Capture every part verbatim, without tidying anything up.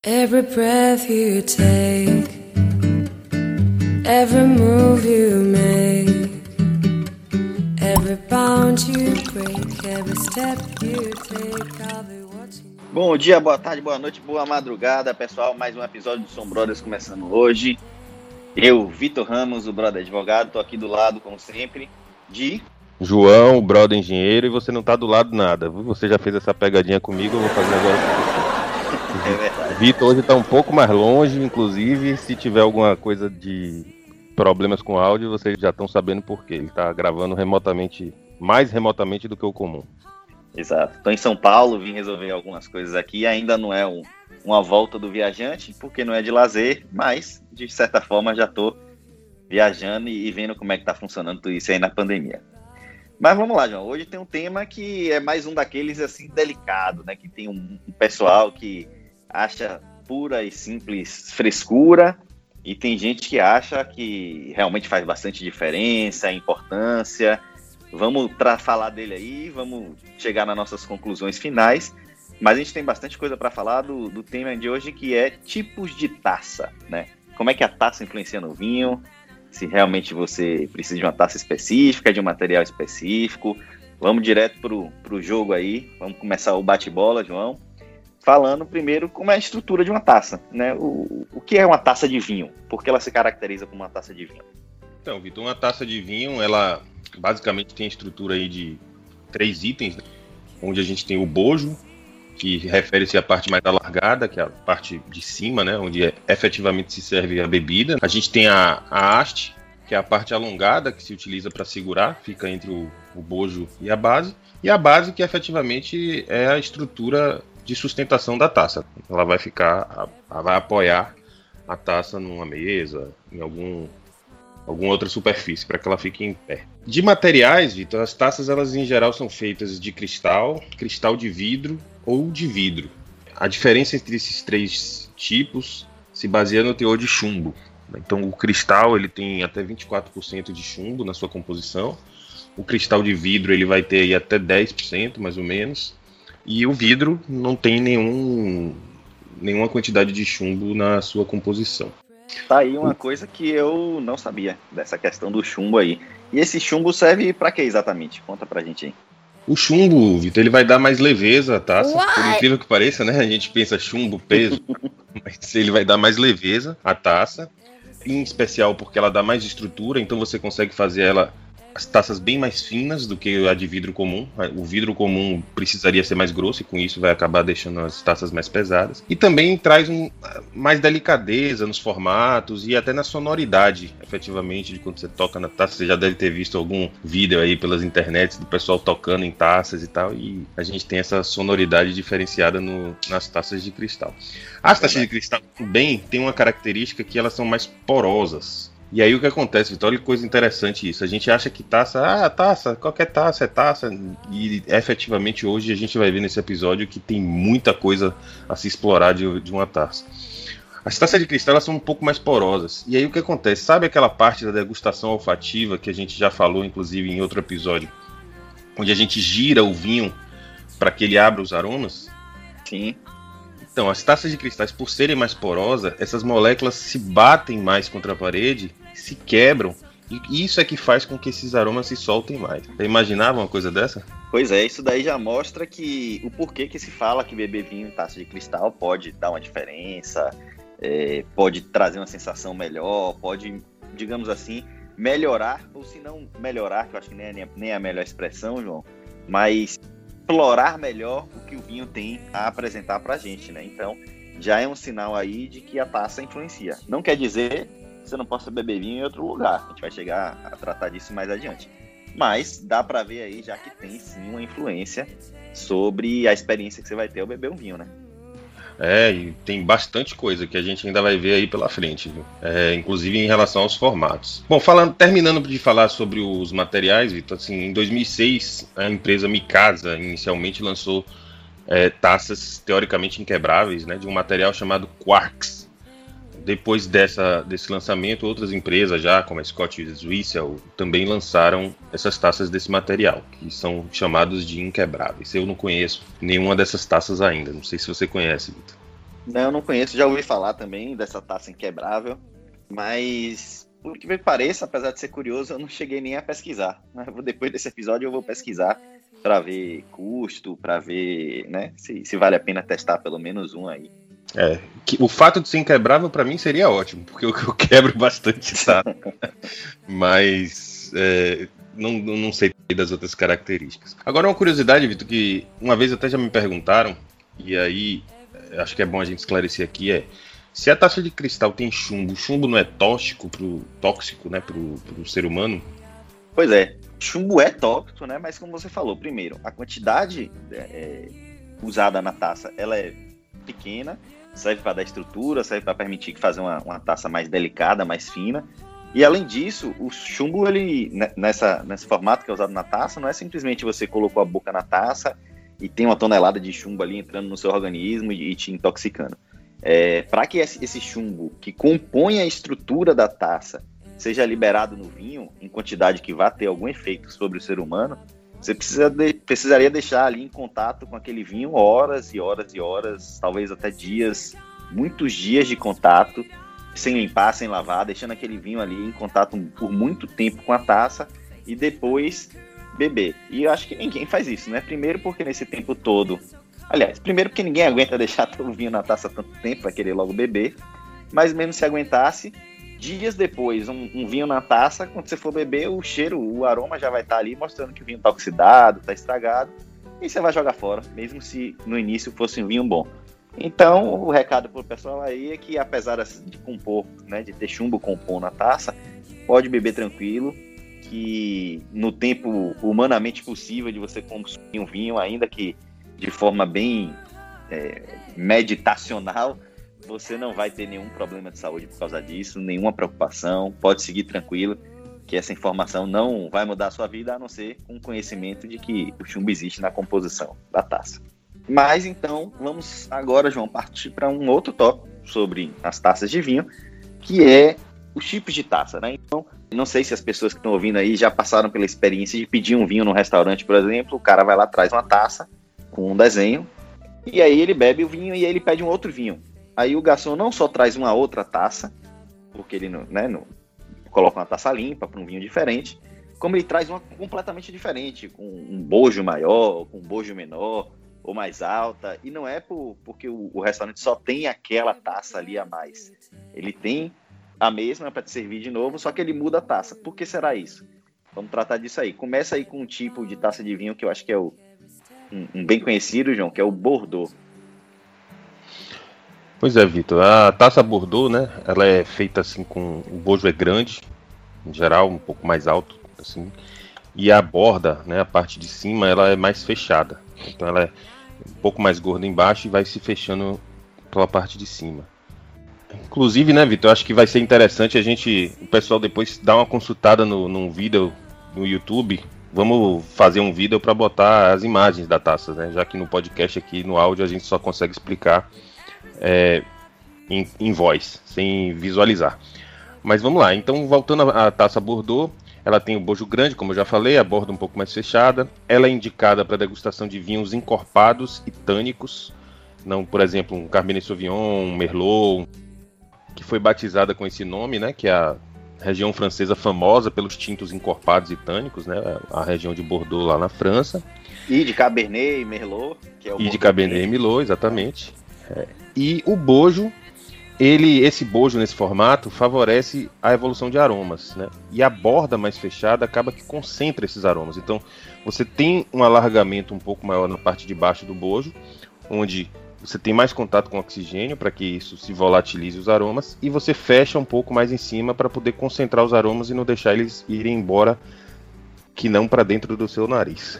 Every breath you take, every move you make, every bound you break, every step you take, I'll be watching. Bom dia, boa tarde, boa noite, boa madrugada, pessoal. Mais um episódio do Som Brothers começando hoje. Eu, Vitor Ramos, o brother advogado, tô aqui do lado, como sempre, de... João, o brother engenheiro, e você não tá do lado nada. Você já fez essa pegadinha comigo, eu vou fazer agora com você. É verdade. Vitor hoje tá um pouco mais longe, inclusive, se tiver alguma coisa de problemas com áudio, vocês já estão sabendo por quê. Ele tá gravando remotamente, mais remotamente do que o comum. Exato. Tô em São Paulo, vim resolver algumas coisas aqui. Ainda não é um, uma volta do viajante, porque não é de lazer, mas, de certa forma, já tô viajando e vendo como é que tá funcionando tudo isso aí na pandemia. Mas vamos lá, João. Hoje tem um tema que é mais um daqueles, assim, delicado, né? Que tem um, um pessoal que acha pura e simples frescura e tem gente que acha que realmente faz bastante diferença, importância. Vamos tra- falar dele aí, vamos chegar nas nossas conclusões finais, mas a gente tem bastante coisa para falar do, do tema de hoje, que é tipos de taça, né? Como é que a taça influencia no vinho, se realmente você precisa de uma taça específica, de um material específico. Vamos direto pro, pro jogo aí, vamos começar o bate-bola, João. Falando primeiro como é a estrutura de uma taça, né? O, o que é uma taça de vinho? Por que ela se caracteriza como uma taça de vinho? Então, Vitor, uma taça de vinho, ela basicamente tem a estrutura aí de três itens, né? Onde a gente tem o bojo, que refere-se à parte mais alargada, que é a parte de cima, né? Onde é, efetivamente se serve a bebida. A gente tem a, a haste, que é a parte alongada, que se utiliza para segurar, fica entre o, o bojo e a base. E a base, que efetivamente é a estrutura de sustentação da taça. Ela vai ficar, vai apoiar a taça numa mesa, em algum, alguma outra superfície, para que ela fique em pé. De materiais, Vitor, as taças, elas em geral são feitas de cristal, cristal de vidro ou de vidro. A diferença entre esses três tipos se baseia no teor de chumbo. Então o cristal, ele tem até vinte e quatro por cento de chumbo na sua composição. O cristal de vidro, ele vai ter aí até dez por cento, mais ou menos. E o vidro não tem nenhum, nenhuma quantidade de chumbo na sua composição. Tá aí uma coisa que eu não sabia, dessa questão do chumbo aí. E esse chumbo serve pra quê exatamente? Conta pra gente aí. O chumbo, Vitor, ele vai dar mais leveza à taça. What? Por incrível que pareça, né? A gente pensa chumbo, peso, mas ele vai dar mais leveza à taça. Em especial porque ela dá mais estrutura, então você consegue fazer ela... as taças bem mais finas do que a de vidro comum. O vidro comum precisaria ser mais grosso e com isso vai acabar deixando as taças mais pesadas. E também traz um, mais delicadeza nos formatos e até na sonoridade, efetivamente, de quando você toca na taça. Você já deve ter visto algum vídeo aí pelas internets do pessoal tocando em taças e tal, e a gente tem essa sonoridade diferenciada no, nas taças de cristal. As taças de cristal também têm uma característica que elas são mais porosas. E aí o que acontece, Vitor? Olha que coisa interessante isso. A gente acha que taça, ah, taça, qualquer taça é taça. E efetivamente hoje a gente vai ver nesse episódio que tem muita coisa a se explorar de, de uma taça. As taças de cristal, elas são um pouco mais porosas. E aí o que acontece? Sabe aquela parte da degustação olfativa que a gente já falou, inclusive, em outro episódio? Onde a gente gira o vinho para que ele abra os aromas? Sim. Então, as taças de cristais, por serem mais porosas, essas moléculas se batem mais contra a parede, se quebram, e isso é que faz com que esses aromas se soltem mais. Você imaginava uma coisa dessa? Pois é, isso daí já mostra que o porquê que se fala que beber vinho em taça de cristal pode dar uma diferença, é, pode trazer uma sensação melhor, pode, digamos assim, melhorar, ou se não melhorar, que eu acho que nem é, nem é a melhor expressão, João, mas... explorar melhor o que o vinho tem a apresentar pra gente, né? Então, já é um sinal aí de que a taça influencia. Não quer dizer que você não possa beber vinho em outro lugar. A gente vai chegar a tratar disso mais adiante. Mas dá pra ver aí, já que tem sim uma influência sobre a experiência que você vai ter ao beber um vinho, né? É, e tem bastante coisa que a gente ainda vai ver aí pela frente, viu? É, inclusive em relação aos formatos. Bom, falando, terminando de falar sobre os materiais, Vitor, assim, em dois mil e seis a empresa Mikasa inicialmente lançou é, taças teoricamente inquebráveis, né, de um material chamado quartz. Depois dessa, desse lançamento, outras empresas já, como a Scott Wessel, também lançaram essas taças desse material, que são chamados de inquebráveis. Eu não conheço nenhuma dessas taças ainda, não sei se você conhece, Vitor. Não, eu não conheço, já ouvi falar também dessa taça inquebrável, mas por que me pareça, apesar de ser curioso, eu não cheguei nem a pesquisar. Depois desse episódio eu vou pesquisar para ver custo, para ver, né, se, se vale a pena testar pelo menos um aí. É, que, o fato de ser inquebrável para mim seria ótimo, porque eu, eu quebro bastante, tá? Mas é, não, não sei das outras características. Agora uma curiosidade, Vitor, que uma vez até já me perguntaram, e aí acho que é bom a gente esclarecer aqui, é se a taça de cristal tem chumbo, o chumbo não é tóxico pro, tóxico, né, pro, pro ser humano? Pois é, chumbo é tóxico, né? Mas como você falou, primeiro, a quantidade é, usada na taça, ela é pequena, serve para dar estrutura, serve para permitir fazer uma, uma taça mais delicada, mais fina. E além disso, o chumbo, ele nessa, nesse formato que é usado na taça, não é simplesmente você colocou a boca na taça e tem uma tonelada de chumbo ali entrando no seu organismo e, e te intoxicando. É, para que esse, esse chumbo que compõe a estrutura da taça seja liberado no vinho em quantidade que vá ter algum efeito sobre o ser humano, você precisa de, precisaria deixar ali em contato com aquele vinho horas e horas e horas, talvez até dias, muitos dias de contato, sem limpar, sem lavar, deixando aquele vinho ali em contato por muito tempo com a taça e depois beber. E eu acho que ninguém faz isso, né? Primeiro porque nesse tempo todo... Aliás, primeiro porque ninguém aguenta deixar o vinho na taça tanto tempo, vai querer logo beber, mas mesmo se aguentasse, dias depois, um, um vinho na taça, quando você for beber, o cheiro, o aroma já vai estar ali mostrando que o vinho está oxidado, está estragado, e você vai jogar fora, mesmo se no início fosse um vinho bom. Então, o recado para o pessoal aí é que, apesar de compor, né, de ter chumbo compor na taça, pode beber tranquilo, que no tempo humanamente possível de você consumir um vinho, ainda que de forma bem é, meditacional, você não vai ter nenhum problema de saúde por causa disso, nenhuma preocupação, pode seguir tranquilo, que essa informação não vai mudar a sua vida, a não ser com o conhecimento de que o chumbo existe na composição da taça. Mas então, vamos agora, João, partir para um outro tópico sobre as taças de vinho, que é os tipos de taça, né? Então, não sei se as pessoas que estão ouvindo aí já passaram pela experiência de pedir um vinho num restaurante, por exemplo, o cara vai lá, traz uma taça com um desenho, e aí ele bebe o vinho e aí ele pede um outro vinho. Aí o garçom não só traz uma outra taça, porque ele não, né, não coloca uma taça limpa para um vinho diferente, como ele traz uma completamente diferente, com um bojo maior, com um bojo menor, ou mais alta, e não é por, porque o, o restaurante só tem aquela taça ali a mais. Ele tem a mesma para te servir de novo, só que ele muda a taça. Por que será isso? Vamos tratar disso aí. Começa aí com um tipo de taça de vinho que eu acho que é o, um, um bem conhecido, João, que é o Bordeaux. Pois é, Vitor. A taça Bordeaux, né, ela é feita assim com... O bojo é grande, em geral, um pouco mais alto, assim. E a borda, né, a parte de cima, ela é mais fechada. Então ela é um pouco mais gorda embaixo e vai se fechando pela parte de cima. Inclusive, né, Vitor, eu acho que vai ser interessante a gente, o pessoal depois dar uma consultada no, num vídeo no YouTube. Vamos fazer um vídeo para botar as imagens da taça, né? Já que no podcast aqui, no áudio, a gente só consegue explicar é, em, em voz, sem visualizar. Mas vamos lá, então voltando à taça Bordeaux, ela tem o bojo grande, como eu já falei, a borda um pouco mais fechada. Ela é indicada para degustação de vinhos encorpados e tânicos, não, por exemplo, um Cabernet Sauvignon, um Merlot, que foi batizada com esse nome, né, que é a região francesa famosa pelos tintos encorpados e tânicos, né, a região de Bordeaux lá na França. E de Cabernet e Merlot, que é o E de Cabernet e Merlot, exatamente. É. E o bojo, ele, esse bojo nesse formato favorece a evolução de aromas, né? E a borda mais fechada acaba que concentra esses aromas. Então você tem um alargamento um pouco maior na parte de baixo do bojo, onde você tem mais contato com o oxigênio para que isso se volatilize os aromas, e você fecha um pouco mais em cima para poder concentrar os aromas e não deixar eles irem embora, que não para dentro do seu nariz.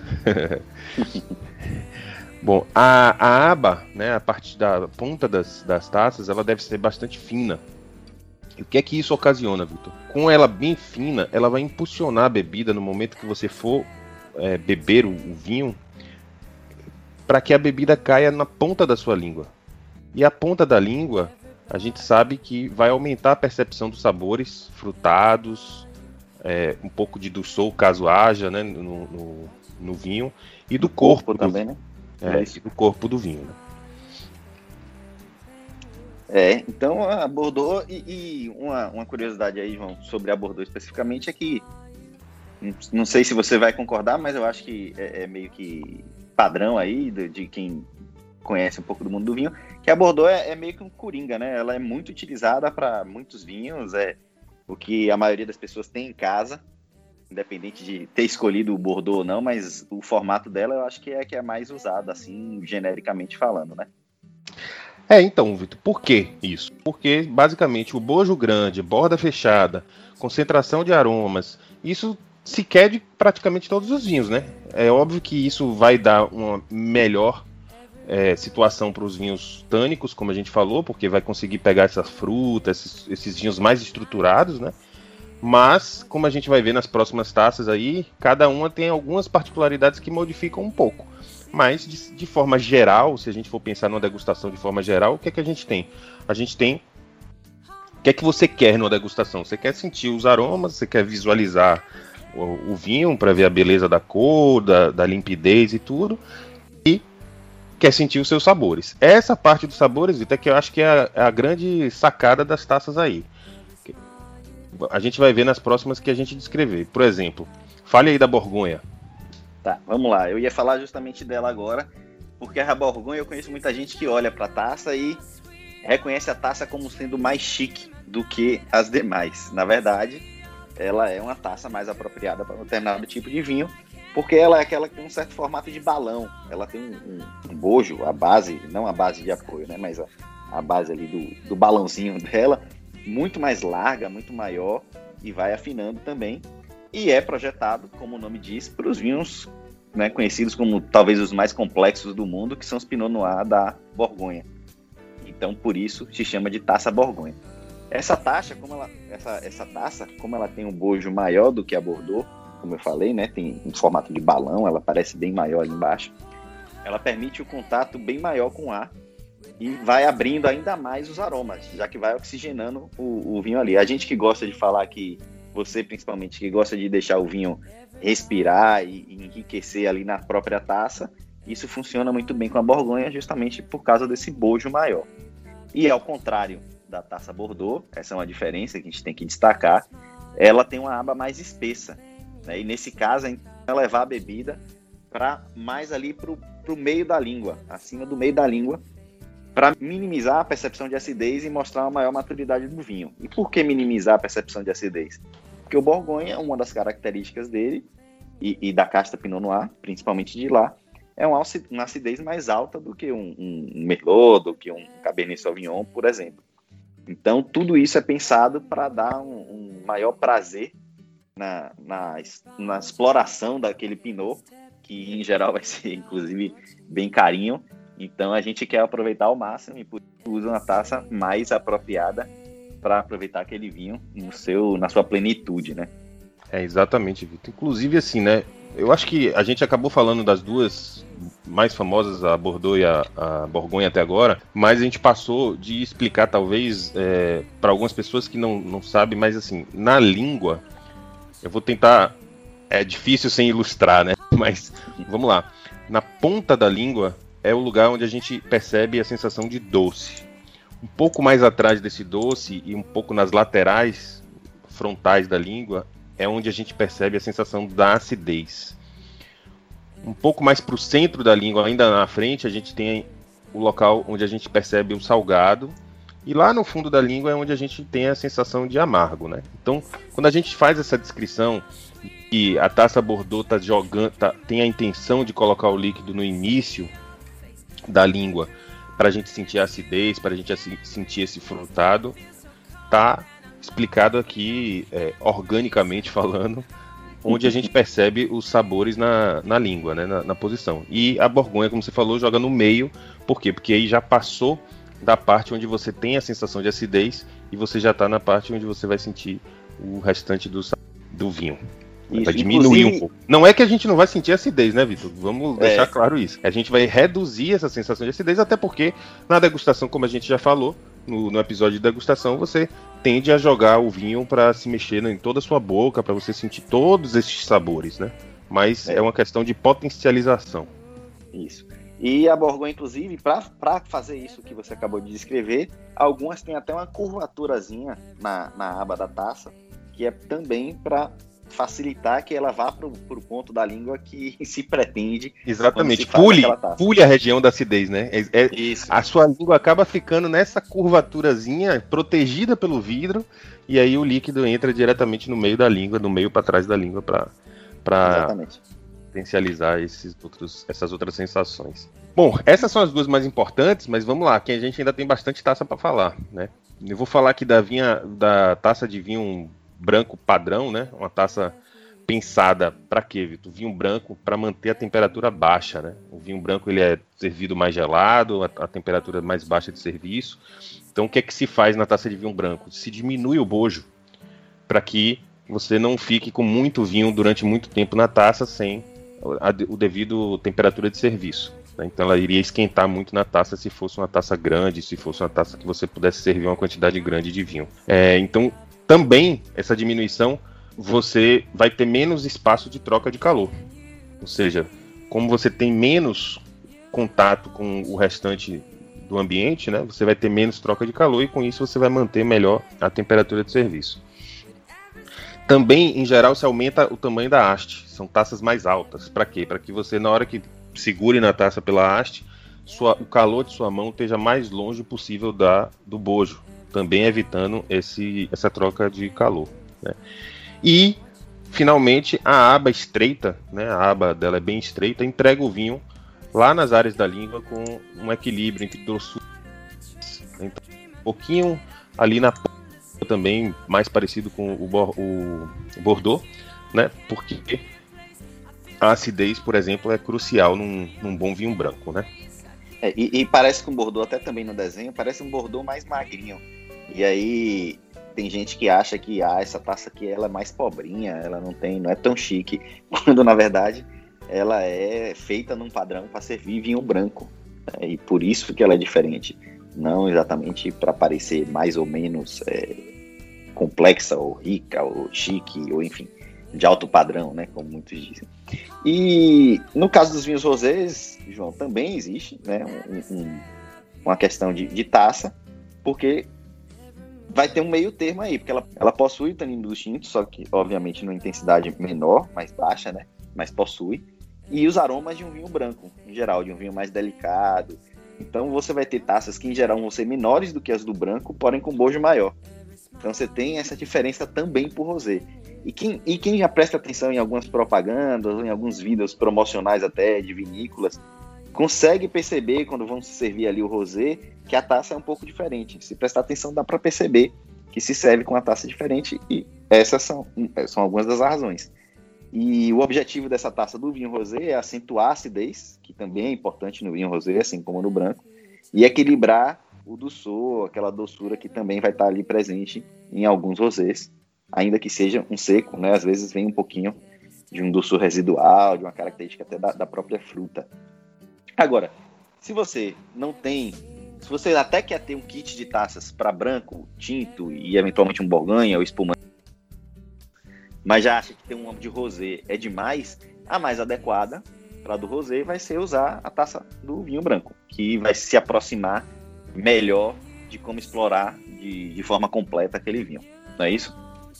Bom, a, a aba, né, a parte da ponta das, das taças, ela deve ser bastante fina. E o que é que isso ocasiona, Vitor? Com ela bem fina, ela vai impulsionar a bebida no momento que você for é, beber o, o vinho, para que a bebida caia na ponta da sua língua. E a ponta da língua, a gente sabe que vai aumentar a percepção dos sabores frutados, é, um pouco de dulçor, caso haja, né, no, no, no vinho, e do corpo, corpo também, né? É, e do corpo do vinho. Né? É, então a Bordeaux, e, e uma, uma curiosidade aí, João, sobre a Bordeaux especificamente, é que, não sei se você vai concordar, mas eu acho que é, é meio que padrão aí de, de quem conhece um pouco do mundo do vinho, que a Bordeaux é, é meio que um coringa, né? Ela é muito utilizada para muitos vinhos, é o que a maioria das pessoas tem em casa, independente de ter escolhido o Bordeaux ou não, mas o formato dela eu acho que é que é mais usado, assim, genericamente falando, né? É, então, Vitor, por que isso? Porque, basicamente, o bojo grande, borda fechada, concentração de aromas, isso se quer de praticamente todos os vinhos, né? É óbvio que isso vai dar uma melhor é, situação para os vinhos tânicos, como a gente falou, porque vai conseguir pegar essas frutas, esses, esses vinhos mais estruturados, né? Mas, como a gente vai ver nas próximas taças aí, cada uma tem algumas particularidades que modificam um pouco. Mas, de, de forma geral, se a gente for pensar numa degustação de forma geral, o que é que a gente tem? A gente tem... O que é que você quer numa degustação? Você quer sentir os aromas, você quer visualizar o, o vinho para ver a beleza da cor, da, da limpidez e tudo. E quer sentir os seus sabores. Essa parte dos sabores, Vitor, é que eu acho que é a, é a grande sacada das taças aí. A gente vai ver nas próximas que a gente descrever. Por exemplo, fale aí da Borgonha. Tá, vamos lá. Eu ia falar justamente dela agora, porque a Borgonha eu conheço muita gente que olha para a taça e reconhece a taça como sendo mais chique do que as demais. Na verdade, ela é uma taça mais apropriada para um determinado tipo de vinho, porque ela é aquela que tem um certo formato de balão. Ela tem um, um, um bojo, a base, não a base de apoio, né, mas a, a base ali do, do balãozinho dela, muito mais larga, muito maior, e vai afinando também. E é projetado, como o nome diz, para os vinhos, né, conhecidos como talvez os mais complexos do mundo, que são os Pinot Noir da Borgonha. Então, por isso, se chama de taça Borgonha. Essa taça, como ela, essa, essa taça, como ela tem um bojo maior do que a Bordeaux, como eu falei, né, tem um formato de balão, ela parece bem maior ali embaixo, ela permite o contato bem maior com o ar e vai abrindo ainda mais os aromas, já que vai oxigenando o, o vinho ali. A gente que gosta de falar que, você principalmente, que gosta de deixar o vinho respirar e, e enriquecer ali na própria taça, isso funciona muito bem com a Borgonha, justamente por causa desse bojo maior. E ao contrário da taça Bordeaux, essa é uma diferença que a gente tem que destacar, ela tem uma aba mais espessa, né? E nesse caso, é levar a bebida para mais ali para o meio da língua, acima do meio da língua, para minimizar a percepção de acidez e mostrar uma maior maturidade do vinho. E por que minimizar a percepção de acidez? Porque o Borgonha, uma das características dele, e, e da casta Pinot Noir, principalmente de lá, é uma acidez mais alta do que um, um Merlot, do que um Cabernet Sauvignon, por exemplo. Então, tudo isso é pensado para dar um, um maior prazer na, na, na exploração daquele Pinot, que em geral vai ser, inclusive, bem carinho. Então, a gente quer aproveitar ao máximo e por isso usa uma taça mais apropriada para aproveitar aquele vinho no seu, na sua plenitude, né? É, exatamente, Vitor. Inclusive, assim, né? Eu acho que a gente acabou falando das duas mais famosas, a Bordeaux e a, a Borgonha até agora, mas a gente passou de explicar, talvez, é, para algumas pessoas que não, não sabem, mas assim, na língua, eu vou tentar, é difícil sem ilustrar, né? Mas, vamos lá. Na ponta da língua é o lugar onde a gente percebe a sensação de doce. Um pouco mais atrás desse doce e um pouco nas laterais frontais da língua é onde a gente percebe a sensação da acidez. Um pouco mais para o centro da língua, ainda na frente, a gente tem o local onde a gente percebe o salgado. E lá no fundo da língua é onde a gente tem a sensação de amargo, né? Então, quando a gente faz essa descrição e a taça Bordeaux tá jogando, tá, tem a intenção de colocar o líquido no início da língua para a gente sentir a acidez, para a gente sentir esse frutado, tá explicado aqui, é, organicamente falando, onde a gente percebe os sabores na, na língua, né, na, na posição. E a Borgonha, como você falou, joga no meio. Por quê? Porque aí já passou da parte onde você tem a sensação de acidez e você já está na parte onde você vai sentir o restante do, do vinho. Isso, vai diminuir inclusive... um pouco. Não é que a gente não vai sentir acidez, né, Vitor? Vamos é. deixar claro isso. A gente vai reduzir essa sensação de acidez, até porque na degustação, como a gente já falou, no, no episódio de degustação, você tende a jogar o vinho para se mexer em toda a sua boca, para você sentir todos esses sabores, né? Mas é, é uma questão de potencialização. Isso. E a Borgonha, inclusive, para fazer isso que você acabou de descrever, algumas têm até uma curvaturazinha na, na aba da taça, que é também para facilitar que ela vá para o ponto da língua que se pretende. Exatamente, pule, pule a região da acidez, né? É, é, isso. A sua língua acaba ficando nessa curvaturazinha, protegida pelo vidro, e aí o líquido entra diretamente no meio da língua, no meio para trás da língua, para potencializar esses outros, essas outras sensações. Bom, essas são as duas mais importantes, mas vamos lá, que a gente ainda tem bastante taça para falar, né? Eu vou falar aqui da, vinha, da taça de vinho branco padrão, né? Uma taça pensada para quê, Vitor? Vinho branco para manter a temperatura baixa, né? O vinho branco ele é servido mais gelado, a, a temperatura mais baixa de serviço. Então, o que é que se faz na taça de vinho branco? Se diminui o bojo para que você não fique com muito vinho durante muito tempo na taça sem a, o devido temperatura de serviço. Né? Então, ela iria esquentar muito na taça se fosse uma taça grande, se fosse uma taça que você pudesse servir uma quantidade grande de vinho. É, então, também, essa diminuição, você vai ter menos espaço de troca de calor. Ou seja, como você tem menos contato com o restante do ambiente, né, você vai ter menos troca de calor e com isso você vai manter melhor a temperatura de serviço. Também, em geral, se aumenta o tamanho da haste. São taças mais altas. Para quê? Para que você, na hora que segure na taça pela haste, sua, o calor de sua mão esteja mais longe possível da, do bojo, também evitando esse, essa troca de calor, né? E, finalmente, a aba estreita, né, a aba dela é bem estreita, entrega o vinho lá nas áreas da língua com um equilíbrio entre doçura, então, um pouquinho ali na ponta também, mais parecido com o, o, o Bordeaux, né, porque a acidez, por exemplo, é crucial num, num bom vinho branco, né? É, e, e parece que um Bordeaux, até também no desenho, parece um Bordeaux mais magrinho. E aí tem gente que acha que ah, essa taça aqui ela é mais pobrinha, ela não tem, não é tão chique, quando na verdade ela é feita num padrão para servir vinho branco, né? E por isso que ela é diferente, não exatamente para parecer mais ou menos é, complexa ou rica ou chique ou enfim, de alto padrão, né, como muitos dizem. E no caso dos vinhos rosés, João, também existe, né, um, um, uma questão de, de taça, porque vai ter um meio termo aí, porque ela, ela possui o tanino dos tintos, só que, obviamente, numa intensidade menor, mais baixa, né? Mas possui. E os aromas de um vinho branco, em geral, de um vinho mais delicado. Então, você vai ter taças que, em geral, vão ser menores do que as do branco, porém com bojo maior. Então, você tem essa diferença também por rosé. E quem, e quem já presta atenção em algumas propagandas, em alguns vídeos promocionais até, de vinícolas, consegue perceber, quando vão se servir ali o rosé, que a taça é um pouco diferente. Se prestar atenção, dá para perceber que se serve com uma taça diferente, e essas são, são algumas das razões. E o objetivo dessa taça do vinho rosé é acentuar a acidez, que também é importante no vinho rosé, assim como no branco, e equilibrar o doçor, aquela doçura que também vai estar ali presente em alguns rosés, ainda que seja um seco, né? Às vezes vem um pouquinho de um doçor residual, de uma característica até da, da própria fruta. Agora, se você não tem, se você até quer ter um kit de taças para branco, tinto e eventualmente um borgonha ou espumante, mas já acha que ter um de rosé é demais, a mais adequada para do rosé vai ser usar a taça do vinho branco, que vai se aproximar melhor de como explorar de, de forma completa aquele vinho. Não é isso?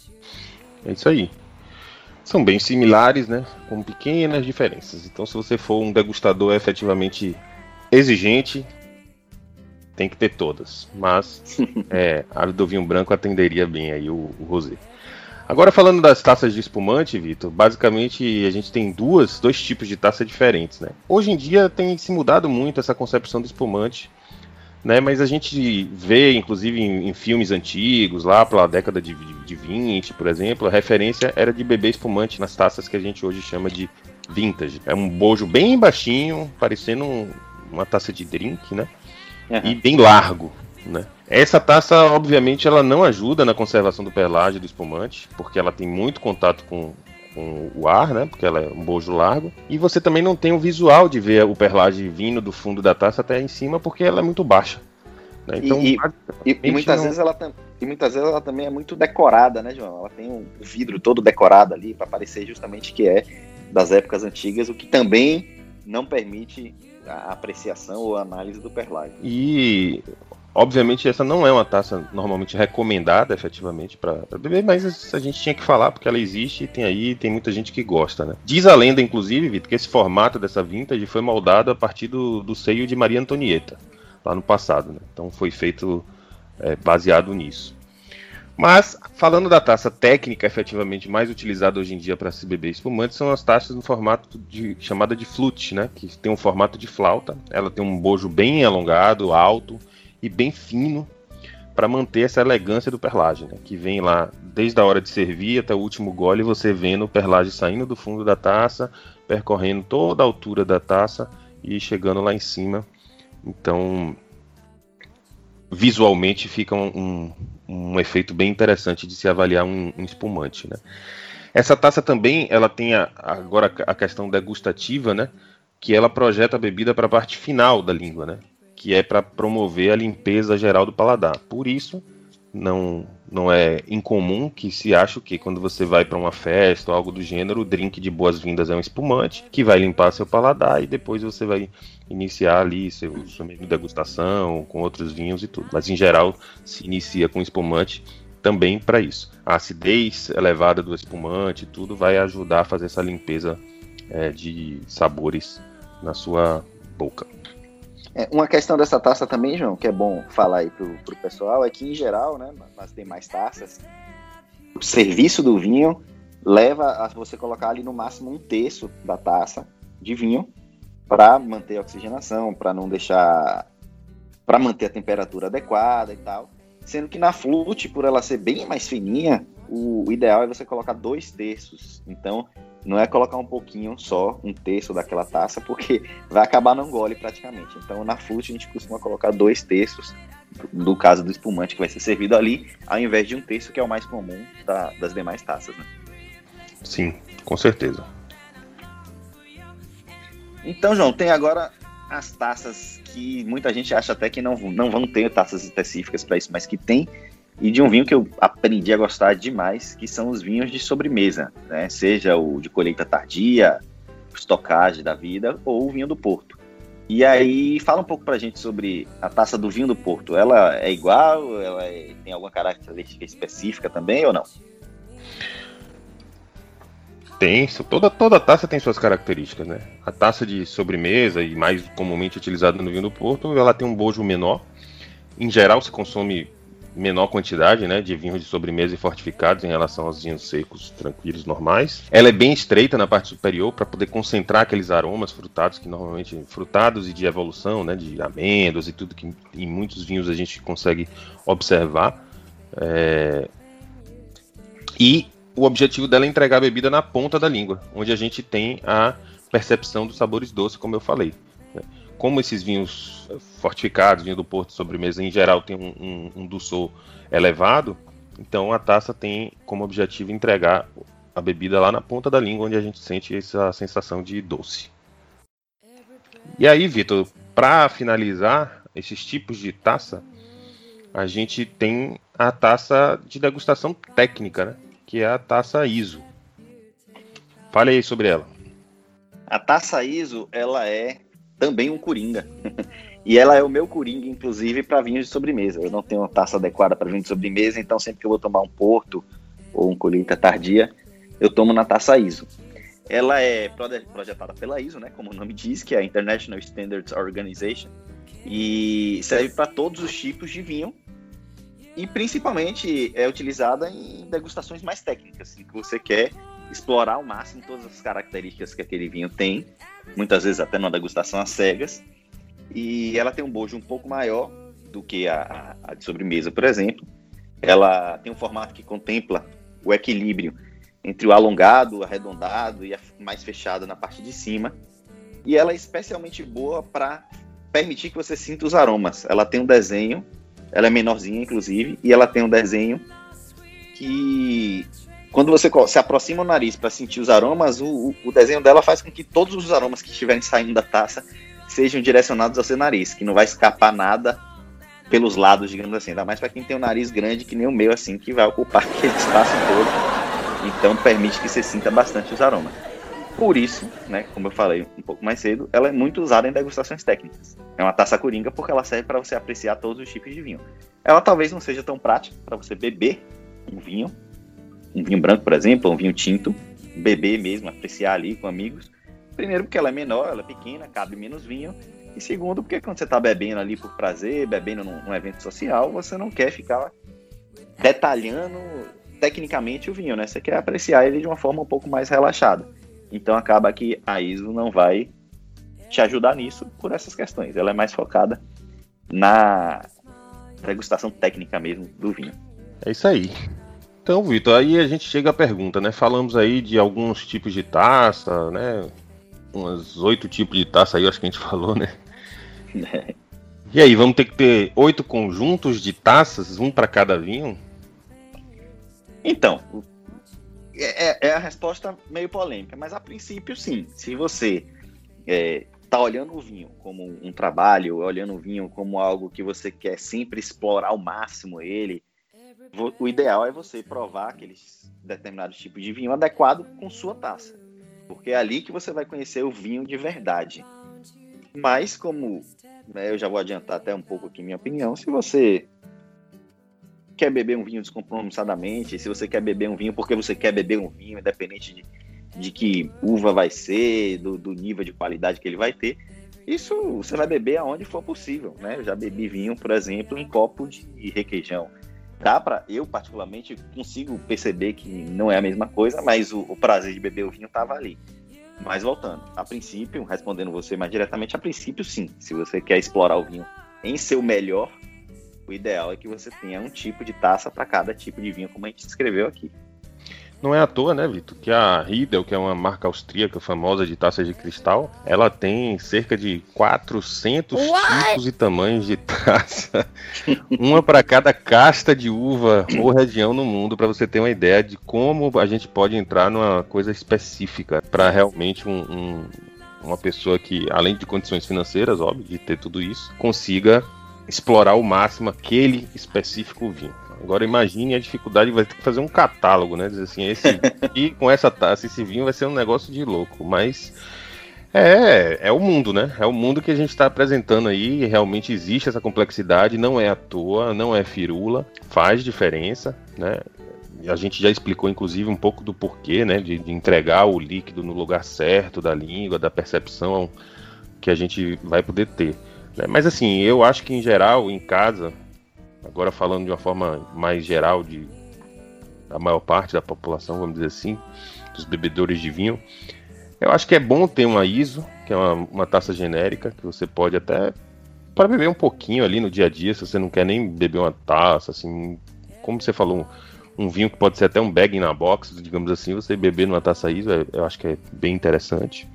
É isso aí. São bem similares, né? Com pequenas diferenças. Então, se você for um degustador efetivamente exigente, tem que ter todas. Mas é, a do vinho branco atenderia bem aí o, o rosé. Agora, falando das taças de espumante, Vitor, basicamente a gente tem duas, dois tipos de taça diferentes, né? Hoje em dia tem se mudado muito essa concepção do espumante, né? Mas a gente vê, inclusive, em, em filmes antigos, lá pela década de, de, de vinte, por exemplo, a referência era de beber espumante nas taças que a gente hoje chama de vintage. É um bojo bem baixinho, parecendo um, uma taça de drink, né? Uhum. E bem largo, né? Essa taça, obviamente, ela não ajuda na conservação do perlage do espumante, porque ela tem muito contato com, com o ar, né? Porque ela é um bojo largo. E você também não tem o visual de ver o perlage vindo do fundo da taça até em cima, porque ela é muito baixa, né? Então, e, e, e, muitas não... vezes ela tam, e muitas vezes ela também é muito decorada, né, João? Ela tem um vidro todo decorado ali para parecer justamente que é das épocas antigas, o que também não permite a apreciação ou a análise do perlage. E, obviamente, essa não é uma taça normalmente recomendada, efetivamente, para beber, mas a gente tinha que falar, porque ela existe e tem aí, tem muita gente que gosta, né? Diz a lenda, inclusive, Vitor, que esse formato dessa vintage foi moldado a partir do, do seio de Maria Antonieta, lá no passado, né? Então foi feito é, baseado nisso. Mas, falando da taça técnica efetivamente mais utilizada hoje em dia para se beber espumante, são as taças no formato de, chamada de flute, né? Que tem um formato de flauta. Ela tem um bojo bem alongado, alto e bem fino, para manter essa elegância do perlage, né? Que vem lá desde a hora de servir até o último gole, você vendo o perlage saindo do fundo da taça, percorrendo toda a altura da taça e chegando lá em cima. Então, visualmente fica um, um, um efeito bem interessante de se avaliar um, um espumante, né? Essa taça também, ela tem a, agora a questão degustativa, né? Que ela projeta a bebida para a parte final da língua, né? Que é para promover a limpeza geral do paladar. Por isso, não, não é incomum que se ache que quando você vai para uma festa ou algo do gênero, o drink de boas-vindas é um espumante que vai limpar seu paladar e depois você vai iniciar ali seu, seu menu de degustação com outros vinhos e tudo. Mas em geral se inicia com espumante também para isso. A acidez elevada do espumante e tudo vai ajudar a fazer essa limpeza é, de sabores na sua boca. É, uma questão dessa taça também, João, que é bom falar aí pro, pro pessoal, é que em geral, né, nas demais taças, o serviço do vinho leva a você colocar ali no máximo um terço da taça de vinho para manter a oxigenação, para não deixar, para manter a temperatura adequada e tal. Sendo que na flute, por ela ser bem mais fininha, o, o ideal é você colocar dois terços. Então, não é colocar um pouquinho só, um terço daquela taça, porque vai acabar no gole praticamente. Então, na flute, a gente costuma colocar dois terços, no caso do espumante que vai ser servido ali, ao invés de um terço, que é o mais comum da, das demais taças, né? Sim, com certeza. Então, João, tem agora as taças que muita gente acha até que não, não vão ter taças específicas para isso, mas que tem, e de um vinho que eu aprendi a gostar demais, que são os vinhos de sobremesa, né? Seja o de colheita tardia, o estocagem da vida, ou o vinho do Porto. E aí, fala um pouco pra gente sobre a taça do vinho do Porto. Ela é igual? Ela é, tem alguma característica específica também ou não? Tem, toda, toda taça tem suas características, né? A taça de sobremesa, e mais comumente utilizada no vinho do Porto, ela tem um bojo menor. Em geral, se consome menor quantidade, né, de vinhos de sobremesa e fortificados em relação aos vinhos secos, tranquilos, normais. Ela é bem estreita na parte superior para poder concentrar aqueles aromas frutados, que normalmente frutados e de evolução, né, de amêndoas e tudo que em muitos vinhos a gente consegue observar. É... E o objetivo dela é entregar a bebida na ponta da língua, onde a gente tem a percepção dos sabores doces, como eu falei. Como esses vinhos fortificados, vinho do Porto, sobremesa, em geral, tem um, um, um dulçor elevado, então a taça tem como objetivo entregar a bebida lá na ponta da língua, onde a gente sente essa sensação de doce. E aí, Vitor, para finalizar esses tipos de taça, a gente tem a taça de degustação técnica, né? Que é a taça I S O. Fale aí sobre ela. A taça I S O, ela é também um coringa. E ela é o meu coringa, inclusive, para vinhos de sobremesa. Eu não tenho uma taça adequada para vinho de sobremesa, então sempre que eu vou tomar um Porto ou um colheita tardia, eu tomo na taça I S O. Ela é projetada pela I S O, né, como o nome diz, que é a International Standards Organization, e serve para todos os tipos de vinho, e principalmente é utilizada em degustações mais técnicas, em que você quer explorar ao máximo todas as características que aquele vinho tem, muitas vezes até numa degustação às cegas, e ela tem um bojo um pouco maior do que a, a de sobremesa, por exemplo. Ela tem um formato que contempla o equilíbrio entre o alongado, o arredondado e a mais fechada na parte de cima, e ela é especialmente boa para permitir que você sinta os aromas. Ela tem um desenho, ela é menorzinha inclusive, e ela tem um desenho que, quando você se aproxima o nariz para sentir os aromas, o, o desenho dela faz com que todos os aromas que estiverem saindo da taça sejam direcionados ao seu nariz, que não vai escapar nada pelos lados, digamos assim, ainda mais para quem tem um nariz grande que nem o meu, assim, que vai ocupar aquele espaço todo, então permite que você sinta bastante os aromas. Por isso, né, como eu falei um pouco mais cedo, ela é muito usada em degustações técnicas. É uma taça coringa porque ela serve para você apreciar todos os tipos de vinho. Ela talvez não seja tão prática para você beber um vinho, um vinho branco, por exemplo, ou um vinho tinto, beber mesmo, apreciar ali com amigos. Primeiro porque ela é menor, ela é pequena, cabe menos vinho. E segundo porque quando você está bebendo ali por prazer, bebendo num, num evento social, você não quer ficar detalhando tecnicamente o vinho, né? Você quer apreciar ele de uma forma um pouco mais relaxada. Então acaba que a I S O não vai te ajudar nisso por essas questões. Ela é mais focada na degustação técnica mesmo do vinho. É isso aí. Então, Vitor, aí a gente chega à pergunta, né? Falamos aí de alguns tipos de taça, né? Umas oito tipos de taça aí, acho que a gente falou, né? É. E aí, vamos ter que ter oito conjuntos de taças, um para cada vinho? Então, é, é a resposta meio polêmica, mas a princípio sim. Se você é, tá olhando o vinho como um trabalho, olhando o vinho como algo que você quer sempre explorar ao máximo ele, o ideal é você provar aqueles determinados tipos de vinho adequado com sua taça, porque é ali que você vai conhecer o vinho de verdade. Mas como, né, eu já vou adiantar até um pouco aqui minha opinião, se você quer beber um vinho descompromissadamente, se você quer beber um vinho porque você quer beber um vinho, independente de, de que uva vai ser, do, do nível de qualidade que ele vai ter, isso você vai beber aonde for possível, né? Eu já bebi vinho, por exemplo, em copo de requeijão. Dá pra, eu particularmente consigo perceber que não é a mesma coisa, mas o, o prazer de beber o vinho estava ali. Mas voltando, a princípio, respondendo você mais diretamente, a princípio sim, se você quer explorar o vinho em seu melhor, o ideal é que você tenha um tipo de taça para cada tipo de vinho, como a gente descreveu aqui. Não é à toa, né, Vitor, que a Riedel, que é uma marca austríaca famosa de taças de cristal, ela tem cerca de quatrocentos What? tipos e tamanhos de taça, uma para cada casta de uva ou região no mundo, para você ter uma ideia de como a gente pode entrar numa coisa específica para realmente um, um, uma pessoa que, além de condições financeiras, óbvio, de ter tudo isso, consiga explorar ao máximo aquele específico vinho. Agora imagine a dificuldade, vai ter que fazer um catálogo, né? Dizer assim, esse e com essa taça, esse vinho vai ser um negócio de louco. Mas é, é o mundo, né? É o mundo que a gente está apresentando aí. Realmente existe essa complexidade, não é à toa, não é firula, faz diferença, né? A gente já explicou, inclusive, um pouco do porquê, né? De, de entregar o líquido no lugar certo da língua, da percepção que a gente vai poder ter. Né? Mas assim, eu acho que em geral, em casa, agora falando de uma forma mais geral de da maior parte da população, vamos dizer assim, dos bebedores de vinho, eu acho que é bom ter uma I S O, que é uma, uma taça genérica, que você pode até para beber um pouquinho ali no dia a dia, se você não quer nem beber uma taça, assim, como você falou, um, um vinho que pode ser até um bag na box, digamos assim, você beber numa taça I S O, eu acho que é bem interessante.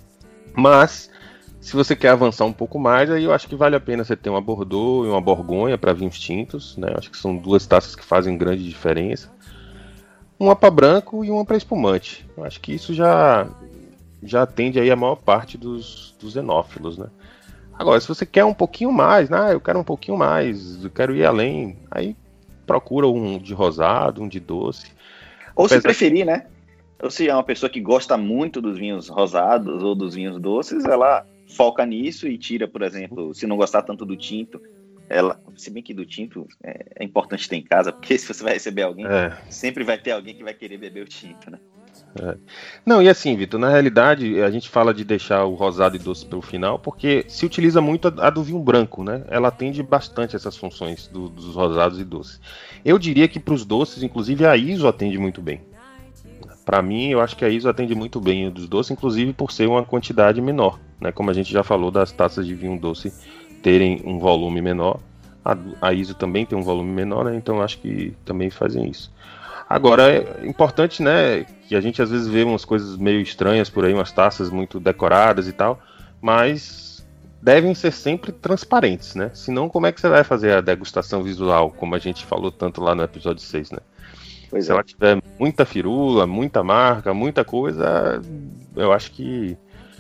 Mas se você quer avançar um pouco mais, aí eu acho que vale a pena você ter uma Bordeaux e uma Borgonha para vinhos tintos, né? Acho que são duas taças que fazem grande diferença. Uma para branco e uma para espumante. Eu acho que isso já, já atende aí a maior parte dos, dos enófilos, né? Agora, se você quer um pouquinho mais, né? Eu quero um pouquinho mais, eu quero ir além, aí procura um de rosado, um de doce. Ou Apesar se preferir, né? Ou se é uma pessoa que gosta muito dos vinhos rosados ou dos vinhos doces, ela foca nisso e tira, por exemplo, se não gostar tanto do tinto, ela, se bem que do tinto é, é importante ter em casa, porque se você vai receber alguém, é. sempre vai ter alguém que vai querer beber o tinto, né? É. Não, e assim, Vitor, na realidade a gente fala de deixar o rosado e doce para o final, porque se utiliza muito a, a do vinho branco, né? Ela atende bastante essas funções do, dos rosados e doces. Eu diria que para os doces, inclusive, a I S O atende muito bem. Para mim, eu acho que a I S O atende muito bem dos doces, inclusive por ser uma quantidade menor, né? Como a gente já falou das taças de vinho doce terem um volume menor, a, a I S O também tem um volume menor, né? Então acho que também fazem isso. Agora, é importante, né, que a gente às vezes vê umas coisas meio estranhas por aí, umas taças muito decoradas e tal, mas devem ser sempre transparentes, né? Senão, como é que você vai fazer a degustação visual, como a gente falou tanto lá no episódio seis, né? Pois Se é. ela tiver muita firula, muita marca, muita coisa, eu acho que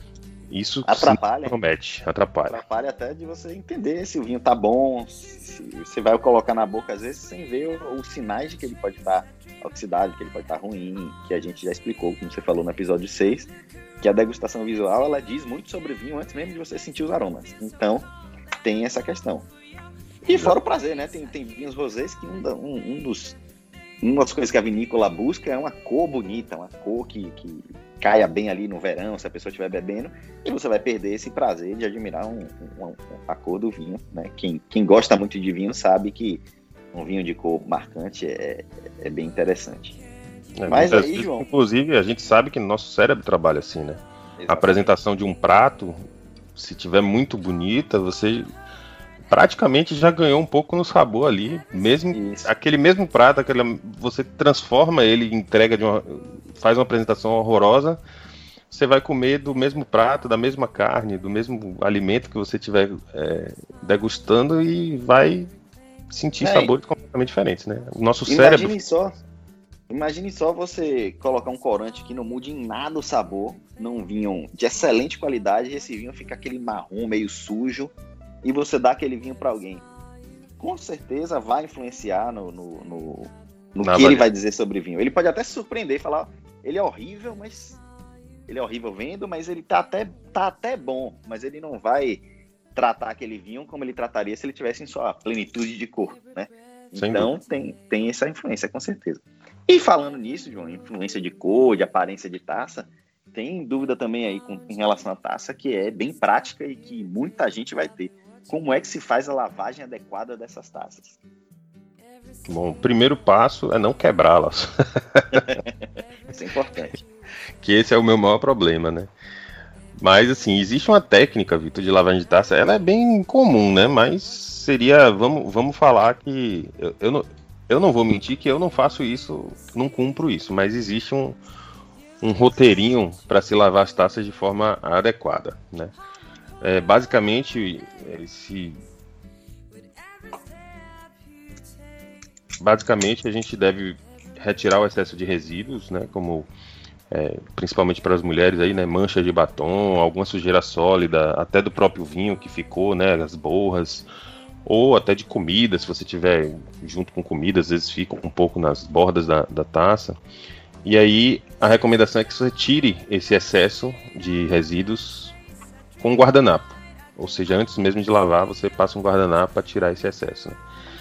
Isso atrapalha, sim, promete, atrapalha. Atrapalha até de você entender se o vinho tá bom, se você vai colocar na boca às vezes sem ver os sinais de que ele pode estar oxidado, que ele pode estar ruim, que a gente já explicou, como você falou no episódio seis, que a degustação visual, ela diz muito sobre o vinho antes mesmo de você sentir os aromas. Então, tem essa questão. E fora o prazer, né? Tem, tem vinhos rosés que um, um, um dos, uma das coisas que a vinícola busca é uma cor bonita, uma cor que, que caia bem ali no verão, se a pessoa estiver bebendo, e você vai perder esse prazer de admirar um, um, a cor do vinho, né? Quem, quem gosta muito de vinho sabe que um vinho de cor marcante é, é bem interessante. É, Mas aí, vezes, João... Inclusive, a gente sabe que nosso cérebro trabalha assim, né? Exatamente. A apresentação de um prato, se tiver muito bonita, você praticamente já ganhou um pouco no sabor ali. Mesmo Isso. aquele mesmo prato, aquele, você transforma ele, entrega de uma, faz uma apresentação horrorosa, você vai comer do mesmo prato, da mesma carne, do mesmo alimento que você estiver é, degustando e vai sentir é, sabores completamente diferentes, né? O nosso imagine cérebro... Só, imagine só você colocar um corante que não mude em nada o sabor, num vinho de excelente qualidade, e esse vinho fica aquele marrom meio sujo, e você dá aquele vinho para alguém. Com certeza vai influenciar no, no, no, no que ele vai dizer sobre vinho. Ele pode até se surpreender e falar, ele é horrível, mas... Ele é horrível vendo, mas ele tá até, tá até bom, mas ele não vai tratar aquele vinho como ele trataria se ele tivesse em sua plenitude de cor, né? Então tem, tem essa influência, com certeza. E falando nisso, João, influência de cor, de aparência de taça, tem dúvida também aí com, em relação à taça, que é bem prática e que muita gente vai ter. Como é que se faz a lavagem adequada dessas taças? Bom, o primeiro passo é não quebrá-las. Isso é importante. Que esse é o meu maior problema, né? Mas, assim, existe uma técnica, Vitor, de lavagem de taça. Ela é bem comum, né? Mas seria... Vamos, vamos falar que... Eu, eu, não, eu não vou mentir que eu não faço isso, não cumpro isso. Mas existe um, um roteirinho para se lavar as taças de forma adequada, né? É, basicamente, esse... Basicamente, a gente deve retirar o excesso de resíduos, né? Como... É, principalmente para as mulheres aí, né, mancha de batom, alguma sujeira sólida, até do próprio vinho que ficou, né, as borras, ou até de comida, se você tiver junto com comida, às vezes fica um pouco nas bordas da, da taça. E aí a recomendação é que você tire esse excesso de resíduos com um guardanapo, ou seja, antes mesmo de lavar, você passa um guardanapo para tirar esse excesso, né?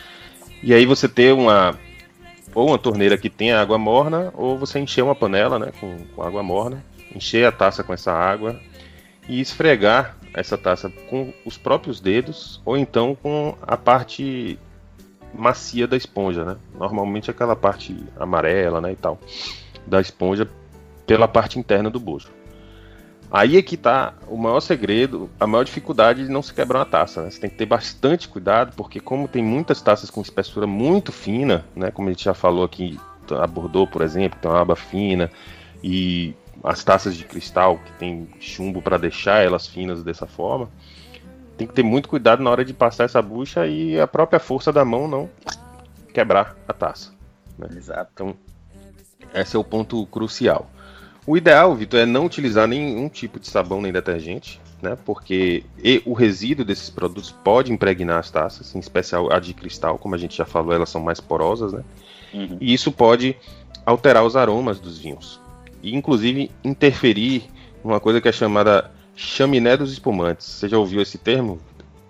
E aí você ter uma ou uma torneira que tenha água morna, ou você encher uma panela, né, com, com água morna, encher a taça com essa água e esfregar essa taça com os próprios dedos, ou então com a parte macia da esponja, né? Normalmente aquela parte amarela, né, e tal, da esponja pela parte interna do bojo. Aí é que está o maior segredo, a maior dificuldade de não se quebrar uma taça, né? Você tem que ter bastante cuidado, porque como tem muitas taças com espessura muito fina, né? Como a gente já falou aqui, a Bordeaux, por exemplo, tem uma aba fina, e as taças de cristal, que tem chumbo para deixar elas finas dessa forma, tem que ter muito cuidado na hora de passar essa bucha e a própria força da mão não quebrar a taça, né? Exato. Então, esse é o ponto crucial. O ideal, Vitor, é não utilizar nenhum tipo de sabão nem detergente, né? Porque e, o resíduo desses produtos pode impregnar as taças, em especial a de cristal, como a gente já falou, elas são mais porosas, né? Uhum. E isso pode alterar os aromas dos vinhos. E, inclusive, interferir numa coisa que é chamada chaminé dos espumantes. Você já ouviu esse termo?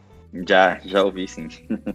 Já, já ouvi, sim.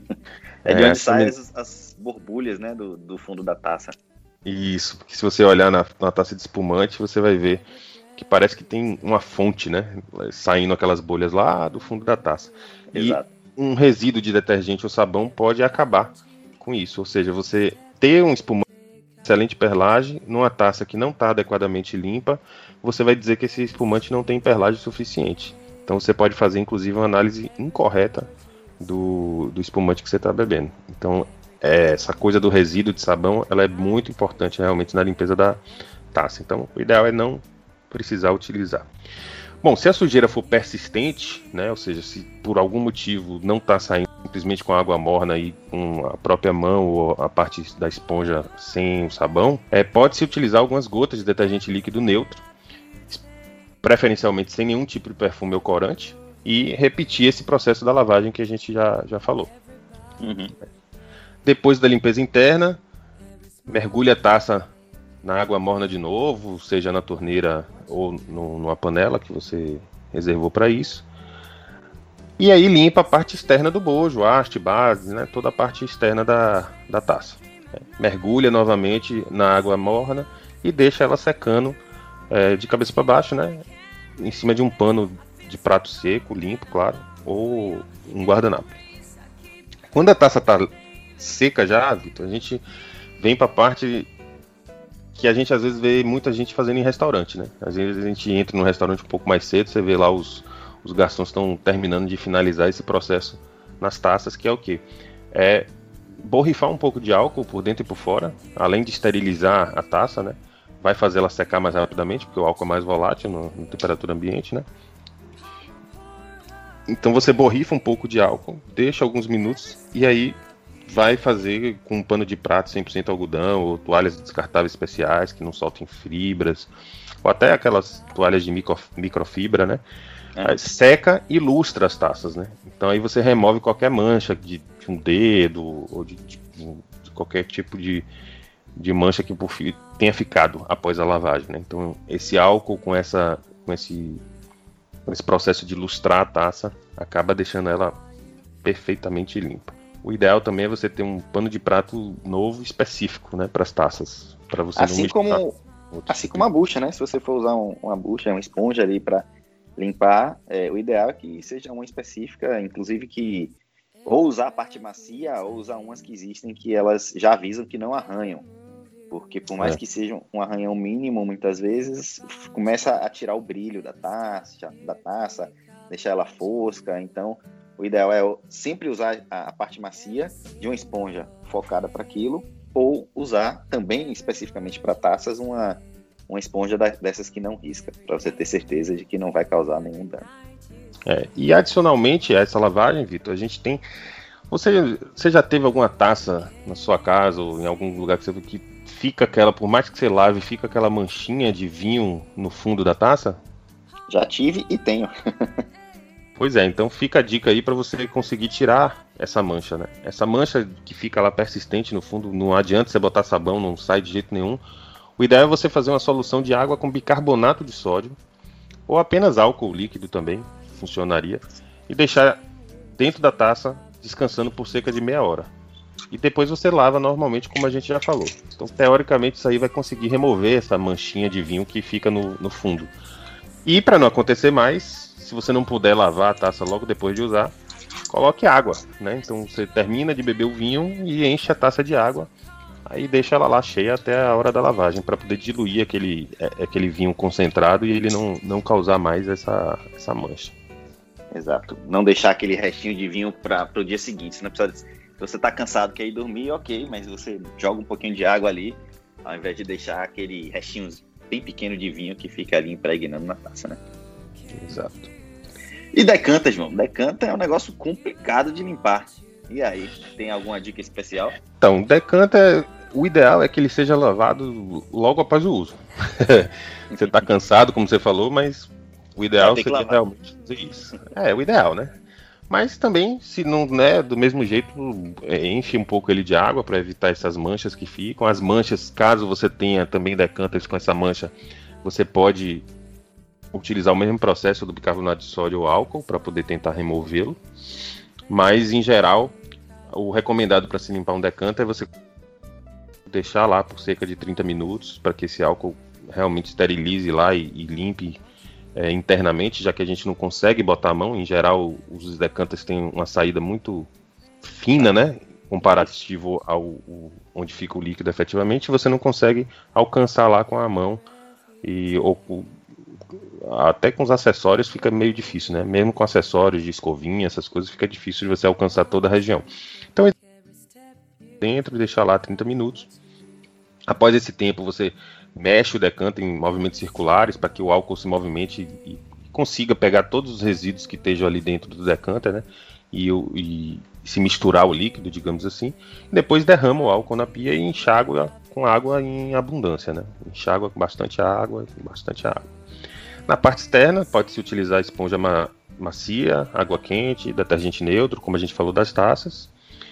É de é, onde saem as, as borbulhas, né, do, do fundo da taça. Isso, porque se você olhar na, na taça de espumante, você vai ver que parece que tem uma fonte, né, saindo aquelas bolhas lá do fundo da taça. Exato. E um resíduo de detergente ou sabão pode acabar com isso, ou seja, você ter um espumante de excelente perlagem numa taça que não está adequadamente limpa, você vai dizer que esse espumante não tem perlagem suficiente. Então você pode fazer, inclusive, uma análise incorreta do, do espumante que você está bebendo. Então, É, essa coisa do resíduo de sabão, ela é muito importante realmente na limpeza da taça. Então, o ideal é não precisar utilizar. Bom, se a sujeira for persistente, né, ou seja, se por algum motivo não está saindo simplesmente com água morna e com a própria mão ou a parte da esponja sem o sabão, é, pode-se utilizar algumas gotas de detergente líquido neutro, preferencialmente sem nenhum tipo de perfume ou corante, e repetir esse processo da lavagem que a gente já, já falou. Uhum. Depois da limpeza interna, mergulhe a taça na água morna de novo, seja na torneira ou no, numa panela que você reservou para isso. E aí limpa a parte externa do bojo, haste, base, né, toda a parte externa da, da taça. Mergulha novamente na água morna e deixa ela secando é, de cabeça para baixo, né, em cima de um pano de prato seco, limpo, claro, ou um guardanapo. Quando a taça está seca já, Vitor, a gente vem para a parte que a gente às vezes vê muita gente fazendo em restaurante, né? Às vezes a gente entra num restaurante um pouco mais cedo, você vê lá os, os garçons estão terminando de finalizar esse processo nas taças, que é o quê? É borrifar um pouco de álcool por dentro e por fora, além de esterilizar a taça, né? Vai fazer ela secar mais rapidamente, porque o álcool é mais volátil no, na temperatura ambiente, né? Então você borrifa um pouco de álcool, deixa alguns minutos e aí vai fazer com um pano de prato cem por cento algodão ou toalhas descartáveis especiais que não soltem fibras, ou até aquelas toalhas de micro, microfibra, né? É. Seca e lustra as taças, né? Então aí você remove qualquer mancha de, de um dedo ou de, de, de qualquer tipo de, de mancha que por fi, tenha ficado após a lavagem, né? Então esse álcool com, essa, com esse, com esse processo de lustrar a taça acaba deixando ela perfeitamente limpa. O ideal também é você ter um pano de prato novo específico, né, para as taças, para você assim não como assim como a bucha, né? Se você for usar um, uma bucha, uma esponja ali para limpar, é, o ideal é que seja uma específica, inclusive que ou usar a parte macia ou usar umas que existem que elas já avisam que não arranham, porque por mais é. que seja um arranhão mínimo, muitas vezes começa a tirar o brilho da taça, da taça, deixar ela fosca. Então o ideal é sempre usar a parte macia de uma esponja focada para aquilo, ou usar também especificamente para taças uma, uma esponja da, dessas que não risca, para você ter certeza de que não vai causar nenhum dano. É, e adicionalmente a essa lavagem, Vitor, a gente tem... Você, você já teve alguma taça na sua casa ou em algum lugar que você viu que fica aquela, por mais que você lave, fica aquela manchinha de vinho no fundo da taça? Já tive e tenho. Pois é, então fica a dica aí para você conseguir tirar essa mancha, né? Essa mancha que fica lá persistente no fundo, não adianta você botar sabão, não sai de jeito nenhum. O ideal é você fazer uma solução de água com bicarbonato de sódio, ou apenas álcool líquido também, funcionaria, e deixar dentro da taça descansando por cerca de meia hora. E depois você lava normalmente, como a gente já falou. Então, teoricamente, isso aí vai conseguir remover essa manchinha de vinho que fica no, no fundo. E para não acontecer mais, se você não puder lavar a taça logo depois de usar, coloque água, né? Então você termina de beber o vinho e enche a taça de água, aí deixa ela lá cheia até a hora da lavagem, para poder diluir aquele, aquele vinho concentrado e ele não, não causar mais essa, essa mancha. Exato, não deixar aquele restinho de vinho para o dia seguinte. Você não precisa, se você está cansado, quer ir dormir, ok, mas você joga um pouquinho de água ali, ao invés de deixar aquele restinho bem pequeno de vinho que fica ali impregnando na taça, né? Exato. E decanta, João. Decanta é um negócio complicado de limpar. E aí, tem alguma dica especial? Então, decanta, é, o ideal é que ele seja lavado logo após o uso. Você está cansado, como você falou, mas o ideal seria realmente fazer isso. É, o ideal, né? Mas também, se não é do mesmo jeito, é, enche um pouco ele de água para evitar essas manchas que ficam. As manchas, caso você tenha também decantas com essa mancha, você pode utilizar o mesmo processo do bicarbonato de sódio ou álcool para poder tentar removê-lo. Mas, em geral, o recomendado para se limpar um decanter é você deixar lá por cerca de trinta minutos para que esse álcool realmente esterilize lá e, e limpe é, internamente, já que a gente não consegue botar a mão. Em geral, os decanters têm uma saída muito fina, né? Comparativo ao, ao onde fica o líquido efetivamente, você não consegue alcançar lá com a mão e ou, até com os acessórios fica meio difícil, né? Mesmo com acessórios de escovinha, essas coisas, fica difícil de você alcançar toda a região. Então, dentro, deixar lá trinta minutos. Após esse tempo, você mexe o decanter em movimentos circulares para que o álcool se movimente e consiga pegar todos os resíduos que estejam ali dentro do decanter, né? E, e se misturar o líquido, digamos assim. Depois derrama o álcool na pia e enxágua com água em abundância, né? Enxágua com bastante água, com bastante água. Na parte externa, pode-se utilizar esponja ma- macia, água quente, detergente neutro, como a gente falou das taças.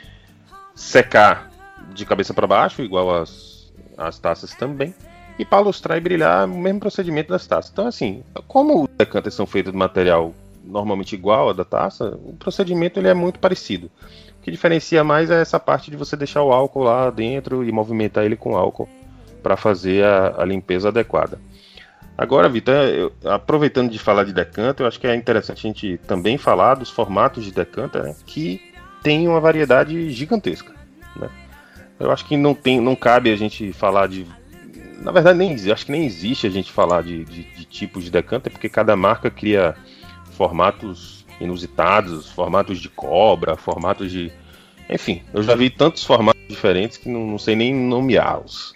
Secar de cabeça para baixo, igual as, as taças também. E para lustrar e brilhar, o mesmo procedimento das taças. Então, assim, como os decanters são feitos de material normalmente igual ao da taça, o procedimento ele é muito parecido. O que diferencia mais é essa parte de você deixar o álcool lá dentro e movimentar ele com álcool para fazer a, a limpeza adequada. Agora, Vitor, eu, aproveitando de falar de decanter, eu acho que é interessante a gente também falar dos formatos de decanter, né, que tem uma variedade gigantesca, né? Eu acho que não, tem, não cabe a gente falar de... Na verdade, nem, acho que nem existe a gente falar de, de, de tipos de decanter, porque cada marca cria formatos inusitados, formatos de cobra, formatos de... Enfim, eu já vi tantos formatos diferentes que não, não sei nem nomeá-los.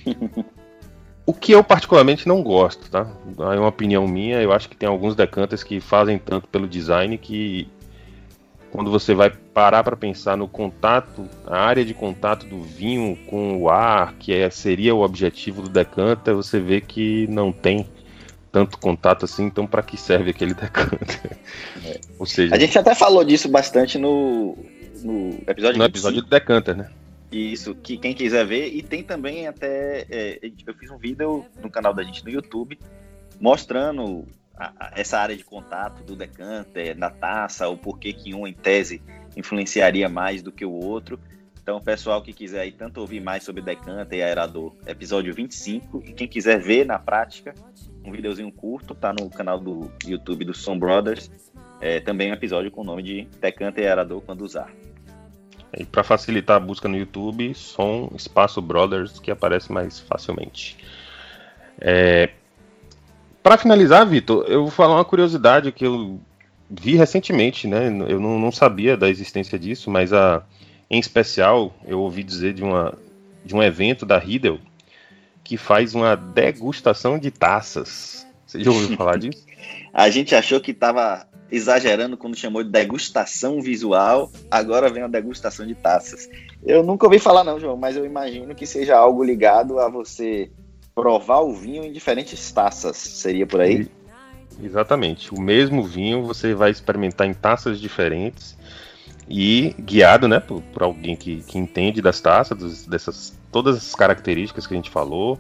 O que eu particularmente não gosto, tá? É uma opinião minha, eu acho que tem alguns decanters que fazem tanto pelo design que quando você vai parar para pensar no contato, a área de contato do vinho com o ar, que é, seria o objetivo do decanter, você vê que não tem tanto contato assim, então para que serve aquele decanter? É. Ou seja, a gente até falou disso bastante no, no episódio no episódio do decanter, né? Isso, que quem quiser ver, e tem também até, é, eu fiz um vídeo no canal da gente no YouTube, mostrando a, a, essa área de contato do decanter, da taça, o porquê que um, em tese, influenciaria mais do que o outro. Então, o pessoal que quiser aí tanto ouvir mais sobre decanter e aerador, episódio vinte e cinco, e quem quiser ver na prática, um videozinho curto, tá no canal do YouTube do Som Brothers, é, também um episódio com o nome de decanter e aerador quando usar. E para facilitar a busca no YouTube, Som Espaço Brothers, que aparece mais facilmente. É... Para finalizar, Vitor, eu vou falar uma curiosidade que eu vi recentemente, né? Eu não, não sabia da existência disso, mas a, em especial eu ouvi dizer de, uma, de um evento da Riedel que faz uma degustação de taças. Você já ouviu falar disso? A gente achou que estava exagerando quando chamou de degustação visual, agora vem a degustação de taças. Eu nunca ouvi falar não, João, mas eu imagino que seja algo ligado a você provar o vinho em diferentes taças, seria por aí? E, exatamente, o mesmo vinho você vai experimentar em taças diferentes e guiado, né, por, por alguém que, que entende das taças, dos, dessas, todas as características que a gente falou.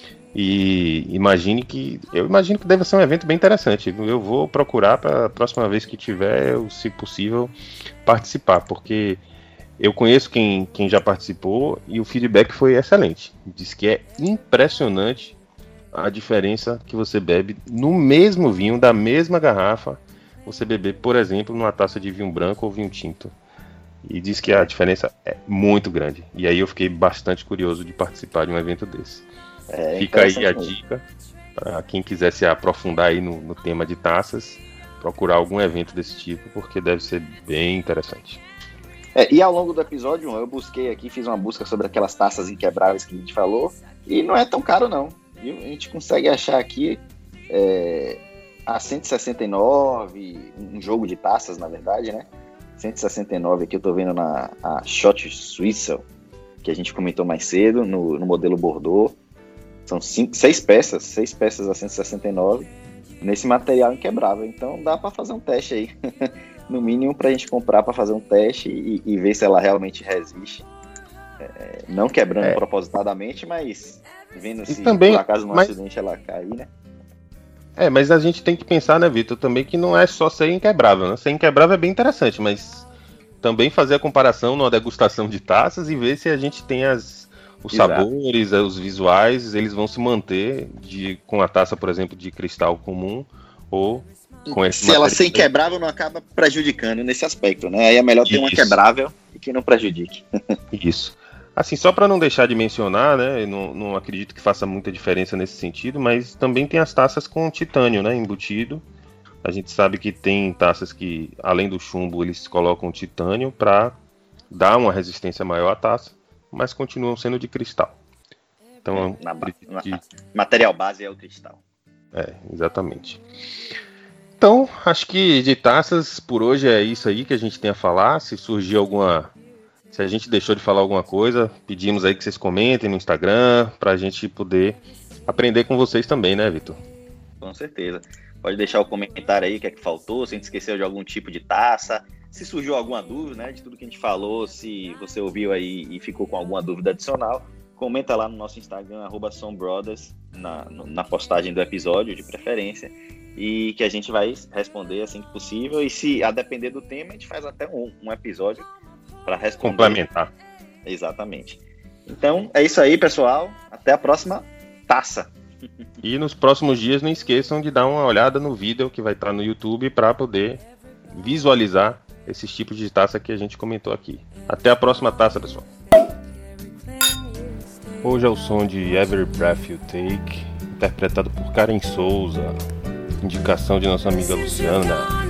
E imagine que eu imagino que deve ser um evento bem interessante. Eu vou procurar para a próxima vez que tiver, eu, se possível, participar, porque eu conheço quem, quem já participou e o feedback foi excelente. Diz que é impressionante a diferença que você bebe no mesmo vinho, da mesma garrafa, você beber, por exemplo, numa taça de vinho branco ou vinho tinto. E diz que a diferença é muito grande. E aí eu fiquei bastante curioso de participar de um evento desse. É, fica aí a dica para quem quiser se aprofundar aí no, no tema de taças, procurar algum evento desse tipo, porque deve ser bem interessante. É, e ao longo do episódio eu busquei aqui, fiz uma busca sobre aquelas taças inquebráveis que a gente falou, e não é tão caro não, viu? A gente consegue achar aqui é, a cento e sessenta e nove, um jogo de taças na verdade, né? cento e sessenta e nove aqui eu tô vendo na a Schott Suisse, que a gente comentou mais cedo, no, no modelo Bordeaux. São cinco, seis peças, seis peças a cento e sessenta e nove nesse material inquebrável. Então dá para fazer um teste aí, no mínimo para a gente comprar para fazer um teste e, e ver se ela realmente resiste. É, não quebrando é. propositadamente, mas vendo e se também, por acaso no mas... acidente ela cair, né? É, mas a gente tem que pensar, né, Vitor, também que não é só ser inquebrável, né? Ser inquebrável é bem interessante, mas também fazer a comparação numa degustação de taças e ver se a gente tem as os Exato. sabores, os visuais, eles vão se manter de, com a taça, por exemplo, de cristal comum ou com esse Se ela ser inquebrável, não acaba prejudicando nesse aspecto, né? Aí é melhor ter Isso. uma quebrável e que não prejudique. Isso. Assim, só para não deixar de mencionar, né? Eu não, não acredito que faça muita diferença nesse sentido, mas também tem as taças com titânio, né? Embutido. A gente sabe que tem taças que, além do chumbo, eles colocam titânio para dar uma resistência maior à taça, mas continuam sendo de cristal. Então, na, na, que... material base é o cristal. É, exatamente. Então, acho que de taças por hoje é isso aí que a gente tem a falar. Se surgir alguma... Se a gente deixou de falar alguma coisa, pedimos aí que vocês comentem no Instagram, pra gente poder aprender com vocês também, né, Vitor? Com certeza. Pode deixar o comentário aí, o que é que faltou, se a gente esqueceu de algum tipo de taça, se surgiu alguma dúvida, né, de tudo que a gente falou, se você ouviu aí e ficou com alguma dúvida adicional, comenta lá no nosso Instagram, arroba sombrothers, na, na postagem do episódio, de preferência, e que a gente vai responder assim que possível, e se a depender do tema, a gente faz até um, um episódio para responder. Complementar. Exatamente. Então, é isso aí, pessoal. Até a próxima taça. E nos próximos dias não esqueçam de dar uma olhada no vídeo que vai estar no YouTube para poder visualizar esses tipos de taça que a gente comentou aqui. Até a próxima taça, pessoal. Hoje é o som de Every Breath You Take, interpretado por Karen Souza, indicação de nossa amiga Luciana.